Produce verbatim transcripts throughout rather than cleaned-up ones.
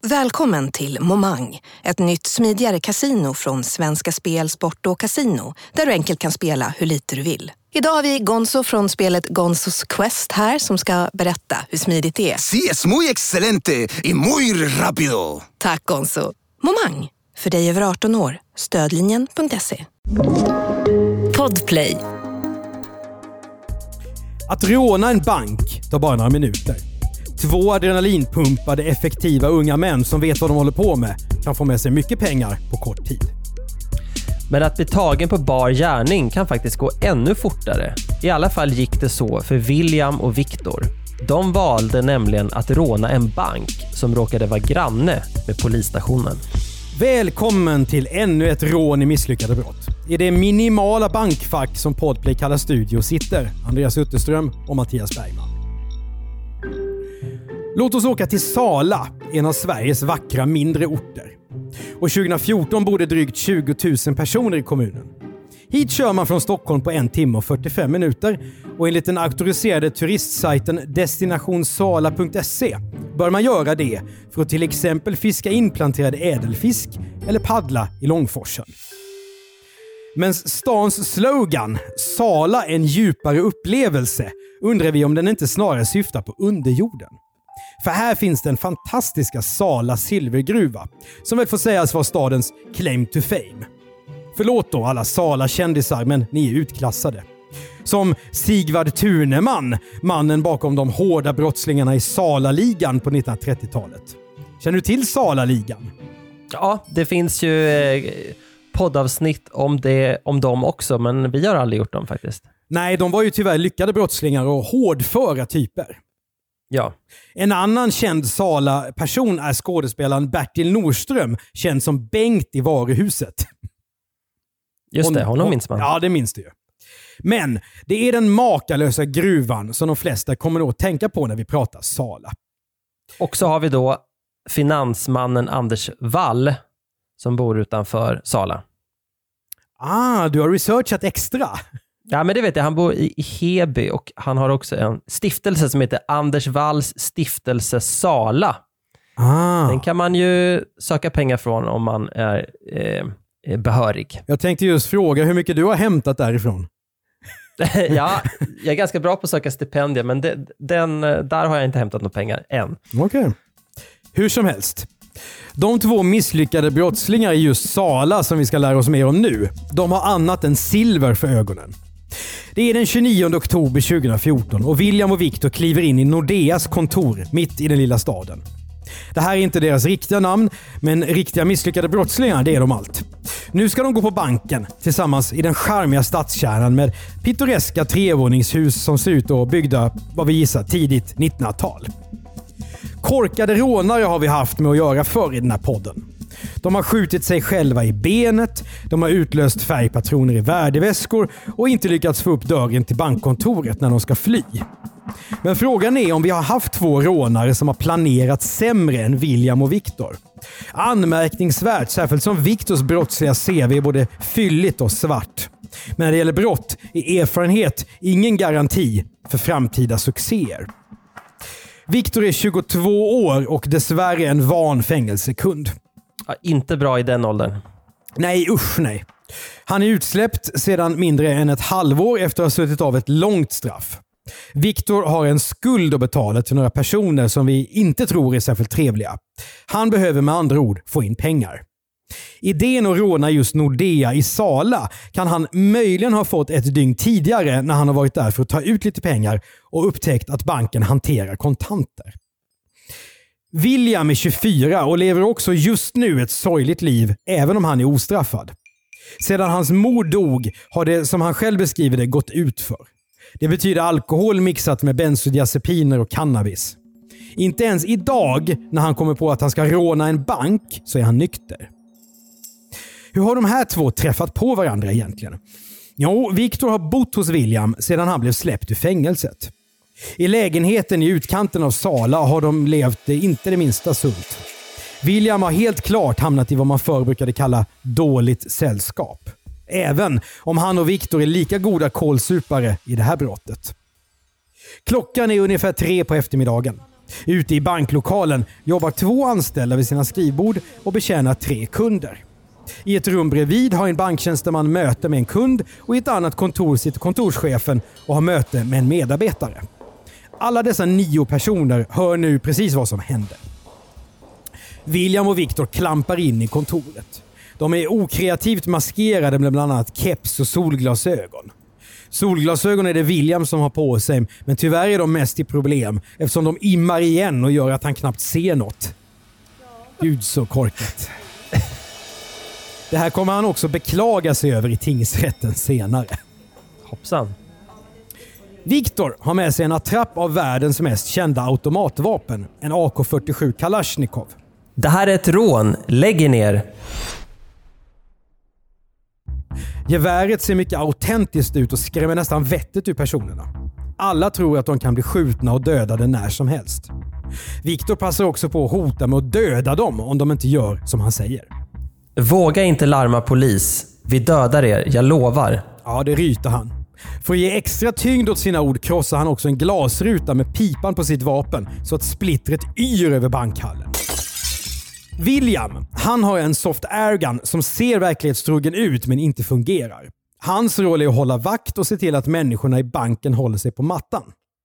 Välkommen till Momang, ett nytt smidigare kasino från Svenska Spel, Sport och Casino, där du enkelt kan spela hur lite du vill. Idag har vi Gonzo från spelet Gonzos Quest här som ska berätta hur smidigt det är. Sí, es muy excelente y muy rápido. Tack Gonzo. Momang, för dig över arton år. Stödlinjen punkt se. Podplay. Att råna en bank tar bara några minuter. Två adrenalinpumpade, effektiva unga män som vet vad de håller på med kan få med sig mycket pengar på kort tid. Men att bli tagen på bar gärning kan faktiskt gå ännu fortare. I alla fall gick det så för William och Victor. De valde nämligen att råna en bank som råkade vara granne med polisstationen. Välkommen till ännu ett rån i misslyckade brott. I det minimala bankfack som Podplay kallar studio sitter Andreas Utterström och Mattias Bergman. Låt oss åka till Sala, en av Sveriges vackra mindre orter. Och tjugo fjorton bodde drygt tjugo tusen personer i kommunen. Hit kör man från Stockholm på en timme och fyrtiofem minuter och enligt den auktoriserade turistsajten destinationsala punkt se bör man göra det för att till exempel fiska inplanterad ädelfisk eller paddla i Långforsen. Men stans slogan, Sala en djupare upplevelse, undrar vi om den inte snarare syftar på underjorden. För här finns den fantastiska Sala silvergruva som väl får sägas vara stadens claim to fame. Förlåt då alla Sala-kändisar, men ni är utklassade. Som Sigvard Tuneman, mannen bakom de hårda brottslingarna i Sala-ligan på nittonhundratrettiotalet. Känner du till Sala-ligan? Ja, det finns ju eh, poddavsnitt om, det, om dem också, men vi har aldrig gjort dem faktiskt. Nej, de var ju tyvärr lyckade brottslingar och hårdföra typer. Ja. En annan känd Sala-person är skådespelaren Bertil Nordström, känd som Bengt i Varuhuset. Just det, honom minns man. Ja, det minns du ju. Men det är den makalösa gruvan som de flesta kommer att tänka på när vi pratar Sala. Och så har vi då finansmannen Anders Wall som bor utanför Sala. Ah, du har researchat extra. Ja, men det vet jag. Han bor i Heby och han har också en stiftelse som heter Anders Walls stiftelse Sala. Ah. Den kan man ju söka pengar från om man är eh, behörig. Jag tänkte just fråga hur mycket du har hämtat därifrån. Ja, jag är ganska bra på att söka stipendier, men det, den, där har jag inte hämtat några pengar än. Okej. Okay. Hur som helst. De två misslyckade brottslingar i just Sala som vi ska lära oss mer om nu, de har annat än silver för ögonen. Det är den tjugonionde oktober tjugo fjorton och William och Victor kliver in i Nordeas kontor mitt i den lilla staden. Det här är inte deras riktiga namn, men riktiga misslyckade brottslingar, det är de allt. Nu ska de gå på banken tillsammans i den charmiga stadskärnan med pittoreska trevåningshus som ser ut att byggda, vad vi gissar, tidigt nittonhundratal. Korkade rånare har vi haft med att göra förr i den här podden. De har skjutit sig själva i benet, de har utlöst färgpatroner i värdeväskor och inte lyckats få upp dörren till bankkontoret när de ska fly. Men frågan är om vi har haft två rånare som har planerat sämre än William och Victor. Anmärkningsvärt, särskilt som Victors brottsliga C V är både fylligt och svart. Men när det gäller brott är erfarenhet ingen garanti för framtida succéer. Victor är tjugotvå år och dessvärre en van fängelsekund. Ja, inte bra i den åldern. Nej, usch nej. Han är utsläppt sedan mindre än ett halvår efter att ha suttit av ett långt straff. Victor har en skuld att betala till några personer som vi inte tror är särskilt trevliga. Han behöver med andra ord få in pengar. Idén att råna just Nordea i Sala kan han möjligen ha fått ett dygn tidigare när han har varit där för att ta ut lite pengar och upptäckt att banken hanterar kontanter. William är tjugofyra och lever också just nu ett sorgligt liv även om han är ostraffad. Sedan hans mor dog har det, som han själv beskriver det, gått ut för. Det betyder alkohol mixat med bensodiazepiner och cannabis. Inte ens idag när han kommer på att han ska råna en bank så är han nykter. Hur har de här två träffat på varandra egentligen? Jo, Victor har bott hos William sedan han blev släppt ur fängelset. I lägenheten i utkanten av Sala har de levt inte det minsta sunt. William har helt klart hamnat i vad man förr brukade kalla dåligt sällskap. Även om han och Victor är lika goda kålsupare i det här brottet. Klockan är ungefär tre på eftermiddagen. Ute i banklokalen jobbar två anställda vid sina skrivbord och betjänar tre kunder. I ett rum bredvid har en banktjänsteman möte med en kund och i ett annat kontor sitter kontorschefen och har möte med en medarbetare. Alla dessa nio personer hör nu precis vad som händer. William och Victor klampar in i kontoret. De är okreativt maskerade med bland annat keps och solglasögon. Solglasögon är det William som har på sig, men tyvärr är de mest i problem eftersom de immar igen och gör att han knappt ser något. Gud så korkat. Det här kommer han också beklaga sig över i tingsrätten senare. Hoppsan. Victor har med sig en attrapp av världens mest kända automatvapen, en A K fyrtiosju Kalashnikov. Det här är ett rån. Lägg er ner. Geväret ser mycket autentiskt ut och skrämmer nästan vettet ur personerna. Alla tror att de kan bli skjutna och dödade när som helst. Victor passar också på att hota med att döda dem om de inte gör som han säger. Våga inte larma polis. Vi dödar er, jag lovar. Ja, det ryter han. För att ge extra tyngd åt sina ord krossar han också en glasruta med pipan på sitt vapen så att splittret yr över bankhallen. William, han har en soft airgun som ser verklighetstrogen ut men inte fungerar. Hans roll är att hålla vakt och se till att människorna i banken håller sig på mattan.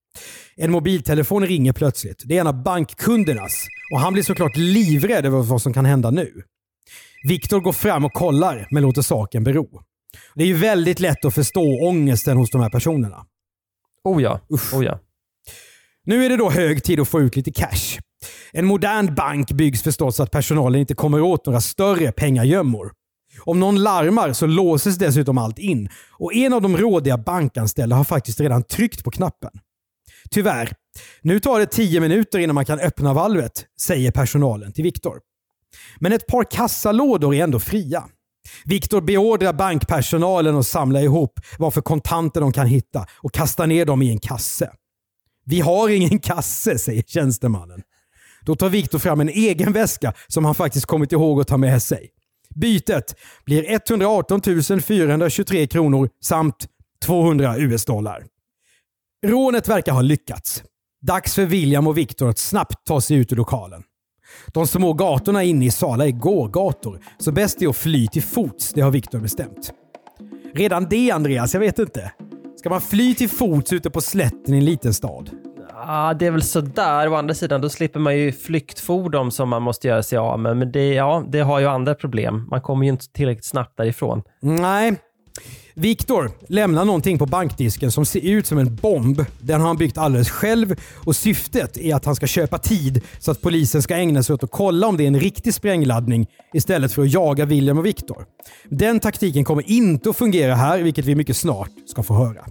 En mobiltelefon ringer plötsligt. Det är en av bankkundernas och han blir såklart livrädd över vad som kan hända nu. Victor går fram och kollar men låter saken bero. Det är ju väldigt lätt att förstå ångesten hos de här personerna. Oh ja, oh ja. Nu är det då hög tid att få ut lite cash. En modern bank byggs förstås så att personalen inte kommer åt några större pengagömmor. Om någon larmar så låses dessutom allt in och en av de rådiga bankanställda har faktiskt redan tryckt på knappen. Tyvärr, nu tar det tio minuter innan man kan öppna valvet, säger personalen till Victor. Men ett par kassalådor är ändå fria. Victor beordrar bankpersonalen att samla ihop vad för kontanter de kan hitta och kasta ner dem i en kasse. Vi har ingen kasse, säger tjänstemannen. Då tar Victor fram en egen väska som han faktiskt kommit ihåg att ta med sig. Bytet blir etthundraarton tusen fyrahundratjugotre kronor samt tvåhundra U S-dollar. Rånet verkar ha lyckats. Dags för William och Victor att snabbt ta sig ut ur lokalen. De små gatorna inne i Sala är gågator, så bäst är att fly till fots, det har Victor bestämt. Redan det, Andreas, jag vet inte. Ska man fly till fots ute på slätten i en liten stad? Ja, det är väl så där. Å andra sidan, då slipper man ju flyktfordon som man måste göra sig av med. Men det, ja, det har ju andra problem. Man kommer ju inte tillräckligt snabbt därifrån. Nej. Victor lämnar någonting på bankdisken som ser ut som en bomb. Den har han byggt alldeles själv och syftet är att han ska köpa tid så att polisen ska ägna sig åt att kolla om det är en riktig sprängladdning istället för att jaga William och Victor. Den taktiken kommer inte att fungera här, vilket vi mycket snart ska få höra.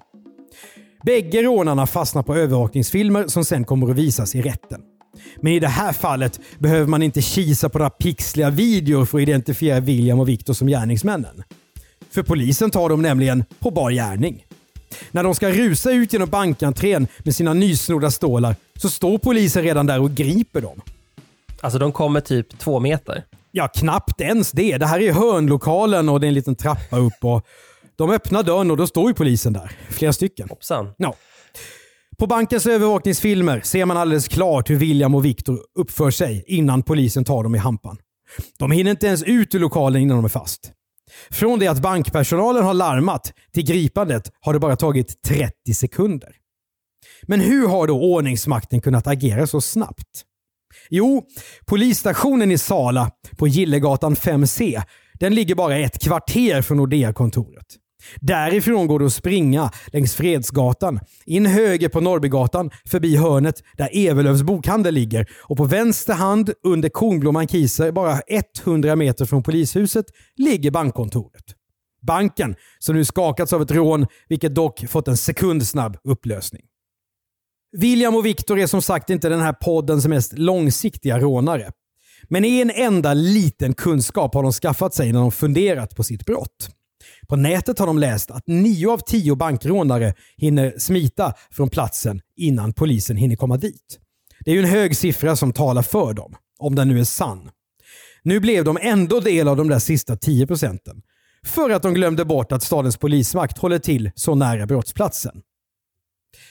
Bägge rånarna fastnar på övervakningsfilmer som sen kommer att visas i rätten. Men i det här fallet behöver man inte kisa på några pixliga videor för att identifiera William och Victor som gärningsmännen. För polisen tar dem nämligen på bar gärning. När de ska rusa ut genom bankentrén med sina nysnodda stålar så står polisen redan där och griper dem. Alltså de kommer typ två meter? Ja, knappt ens det. Det här är hörnlokalen och det är en liten trappa upp och de öppnar dörren och då står ju polisen där. Flera stycken. Hoppsan. Ja. På bankens övervakningsfilmer ser man alldeles klart hur William och Victor uppför sig innan polisen tar dem i hampan. De hinner inte ens ut ur lokalen innan de är fast. Från det att bankpersonalen har larmat till gripandet har det bara tagit trettio sekunder. Men hur har då ordningsmakten kunnat agera så snabbt? Jo, polisstationen i Sala på Gillegatan fem C, den ligger bara ett kvarter från Nordea-kontoret. Därifrån går det att springa längs Fredsgatan, in höger på Norrbygatan, förbi hörnet där Evelövs bokhandel ligger och på vänster hand under Kornblom Markiser, bara hundra meter från polishuset, ligger bankkontoret. Banken som nu skakats av ett rån, vilket dock fått en sekundsnabb upplösning. William och Victor är som sagt inte den här poddens mest långsiktiga rånare. Men en enda liten kunskap har de skaffat sig när de funderat på sitt brott. På nätet har de läst att nio av tio bankrånare hinner smita från platsen innan polisen hinner komma dit. Det är ju en hög siffra som talar för dem, om den nu är sann. Nu blev de ändå del av de där sista tio procenten. För att de glömde bort att stadens polismakt håller till så nära brottsplatsen.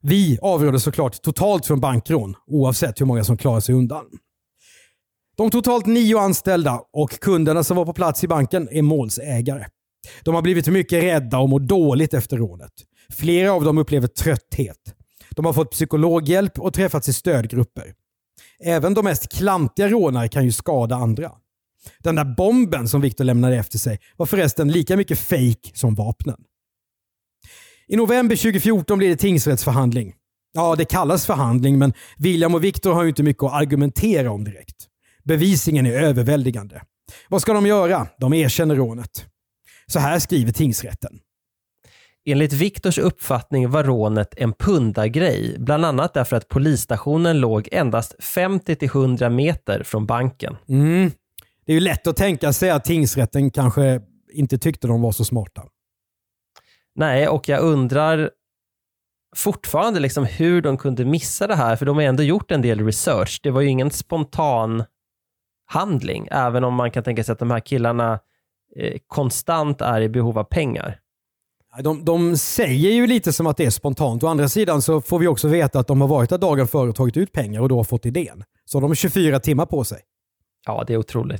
Vi avråder såklart totalt från bankrån, oavsett hur många som klarar sig undan. De totalt nio anställda och kunderna som var på plats i banken är målsägare. De har blivit mycket rädda och mår dåligt efter rånet. Flera av dem upplever trötthet. De har fått psykologhjälp och träffats i stödgrupper. Även de mest klantiga rånare kan ju skada andra. Den där bomben som Victor lämnade efter sig var förresten lika mycket fake som vapnen. I november tjugo fjorton blir det tingsrättsförhandling. Ja, det kallas förhandling, men William och Victor har ju inte mycket att argumentera om direkt. Bevisningen är överväldigande. Vad ska de göra? De erkänner rånet. Så här skriver tingsrätten. Enligt Victors uppfattning var rånet en pundargrej, bland annat därför att polisstationen låg endast femtio till hundra meter från banken. Mm. Det är ju lätt att tänka sig att tingsrätten kanske inte tyckte de var så smarta. Nej, och jag undrar fortfarande liksom hur de kunde missa det här, för de har ändå gjort en del research. Det var ju ingen spontan handling, även om man kan tänka sig att de här killarna eh, konstant är i behov av pengar. De, de säger ju lite som att det är spontant. Å andra sidan så får vi också veta att de har varit där dagen före och tagit ut pengar och då har fått idén. Så de har tjugofyra timmar på sig. Ja, det är otroligt.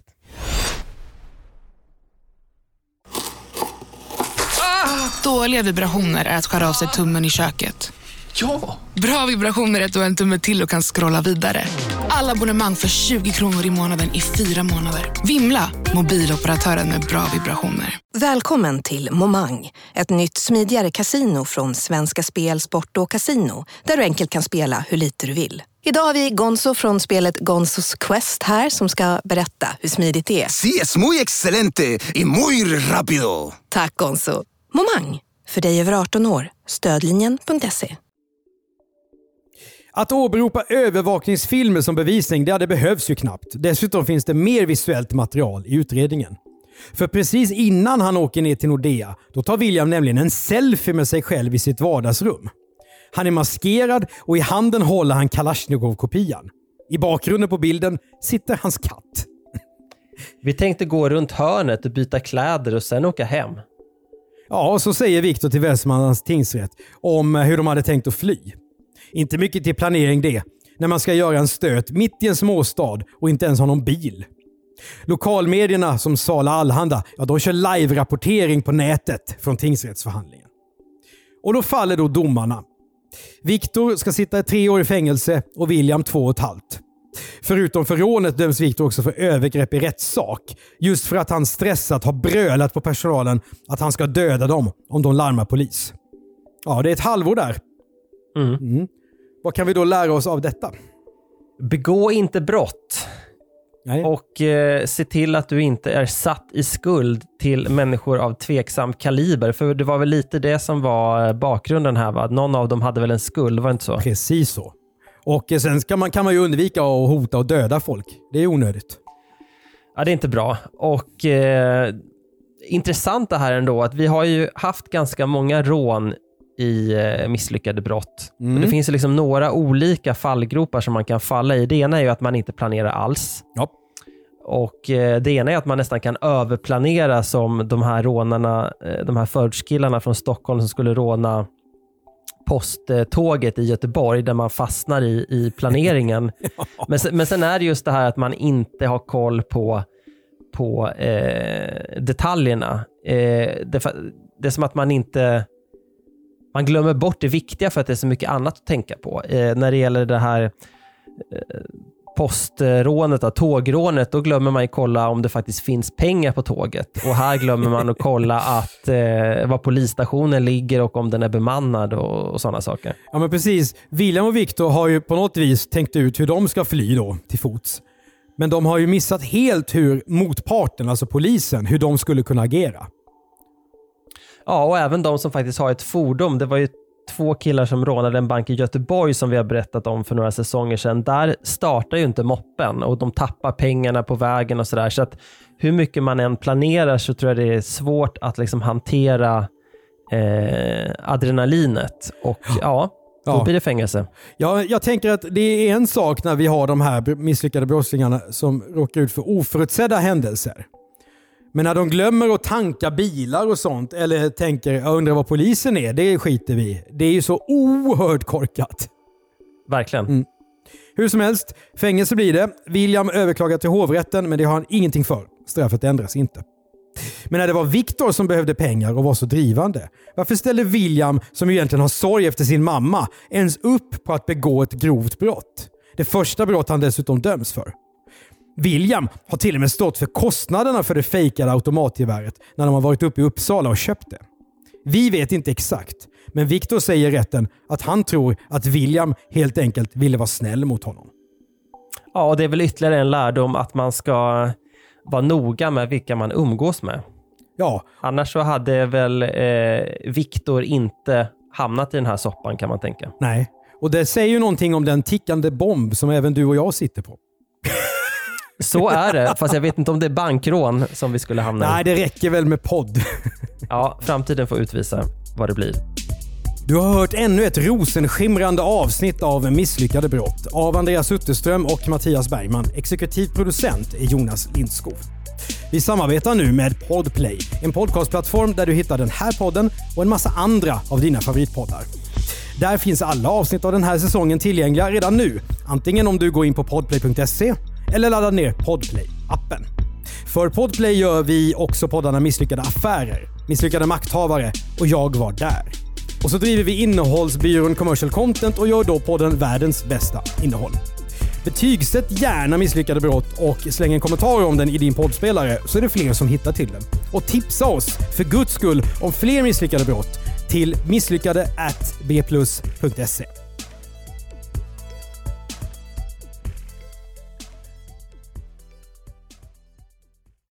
Ah, dåliga vibrationer är att skära av sig tummen i köket. Ja! Bra vibrationer är att du har en tumme till och kan scrolla vidare. Alla abonnemang för tjugo kronor i månaden i fyra månader. Vimla, mobiloperatören med bra vibrationer. Välkommen till Momang, ett nytt smidigare kasino från Svenska Spel, Sport och Casino, där du enkelt kan spela hur lite du vill. Idag har vi Gonzo från spelet Gonzos Quest här som ska berätta hur smidigt det är. Sí, es muy excelente y muy rápido. Tack Gonzo. Momang, för dig över arton år. Stödlinjen punkt se. Att åberopa övervakningsfilmer som bevisning, det, det behövs ju knappt. Dessutom finns det mer visuellt material i utredningen. För precis innan han åker ner till Nordea, då tar William nämligen en selfie med sig själv i sitt vardagsrum. Han är maskerad och i handen håller han Kalashnikov-kopian. I bakgrunden på bilden sitter hans katt. Vi tänkte gå runt hörnet och byta kläder och sen åka hem. Ja, så säger Victor till Västmanlands tingsrätt om hur de hade tänkt att fly. Inte mycket till planering det, när man ska göra en stöt mitt i en småstad och inte ens ha någon bil. Lokalmedierna som Sala Allhanda, ja, de kör live-rapportering på nätet från tingsrättsförhandlingen. Och då faller då domarna. Victor ska sitta i tre år i fängelse och William två och ett halvt. Förutom för rånet döms Victor också för övergrepp i rättssak. Just för att han stressat har brölat på personalen att han ska döda dem om de larmar polis. Ja, det är ett halvår där. Mm. Mm. Vad kan vi då lära oss av detta? Begå inte brott. Nej. Och eh, se till att du inte är satt i skuld till människor av tveksam kaliber. För det var väl lite det som var bakgrunden här, va? Någon av dem hade väl en skuld, var det inte så? Precis så. Och sen kan man, kan man ju undvika att hota och döda folk. Det är onödigt. Ja, det är inte bra. Och eh, intressant det här ändå, att vi har ju haft ganska många rån i eh, misslyckade brott. Mm. Och det finns ju liksom några olika fallgropar som man kan falla i. Det ena är ju att man inte planerar alls. Ja. Och eh, det ena är att man nästan kan överplanera, som de här rånarna, eh, de här förortskillarna från Stockholm som skulle råna posttåget i Göteborg, där man fastnar i, i planeringen. Ja. Men, men sen är det just det här att man inte har koll på, på eh, detaljerna. Eh, det, det är som att man inte man glömmer bort det viktiga för att det är så mycket annat att tänka på. Eh, när det gäller det här eh, postrånet, då, tågrånet, då glömmer man ju kolla om det faktiskt finns pengar på tåget. Och här glömmer man att kolla att eh, var polisstationen ligger och om den är bemannad och, och sådana saker. Ja, men precis. William och Victor har ju på något vis tänkt ut hur de ska fly då till fots. Men de har ju missat helt hur motparten, alltså polisen, hur de skulle kunna agera. Ja, och även de som faktiskt har ett fordon. Det var ju två killar som rånade en bank i Göteborg som vi har berättat om för några säsonger sedan. Där startar ju inte moppen och de tappar pengarna på vägen och sådär. Så att hur mycket man än planerar så tror jag det är svårt att liksom hantera eh, adrenalinet. Och ja, då Ja. blir det fängelse. Ja, jag tänker att det är en sak när vi har de här misslyckade brottslingarna som råkar ut för oförutsedda händelser. Men när de glömmer att tanka bilar och sånt eller tänker jag undrar vad polisen är, det skiter vi. Det är ju så oerhört korkat. Verkligen. Mm. Hur som helst, fängelse blir det. William överklagar till hovrätten men det har han ingenting för. Straffet ändras inte. Men när det var Victor som behövde pengar och var så drivande, varför ställde William, som egentligen har sorg efter sin mamma, ens upp på att begå ett grovt brott? Det första brott han dessutom döms för. William har till och med stått för kostnaderna för det fejkade automatgeväret när de har varit uppe i Uppsala och köpt det. Vi vet inte exakt, men Victor säger i rätten att han tror att William helt enkelt ville vara snäll mot honom. Ja, och det är väl ytterligare en lärdom att man ska vara noga med vilka man umgås med. Ja. Annars så hade väl eh, Victor inte hamnat i den här soppan, kan man tänka. Nej, och det säger ju någonting om den tickande bomb som även du och jag sitter på. Så är det, fast jag vet inte om det är bankrån som vi skulle hamna i. Nej, det räcker väl med podd. Ja, framtiden får utvisa vad det blir. Du har hört ännu ett rosenskimrande avsnitt av Misslyckade brott av Andreas Utterström och Mattias Bergman. Exekutiv producent är Jonas Lindskov. Vi samarbetar nu med Podplay, en podcastplattform där du hittar den här podden och en massa andra av dina favoritpoddar. Där finns alla avsnitt av den här säsongen tillgängliga redan nu, antingen om du går in på podplay punkt se eller laddar ner Podplay-appen. För Podplay gör vi också poddarna Misslyckade affärer, Misslyckade makthavare och Jag var där. Och så driver vi innehållsbyrån Commercial Content och gör då podden världens bästa innehåll. Betygsätt gärna Misslyckade brott och släng en kommentar om den i din poddspelare så är det fler som hittar till den. Och tipsa oss för guds skull om fler misslyckade brott till misslyckade at b plus punkt se.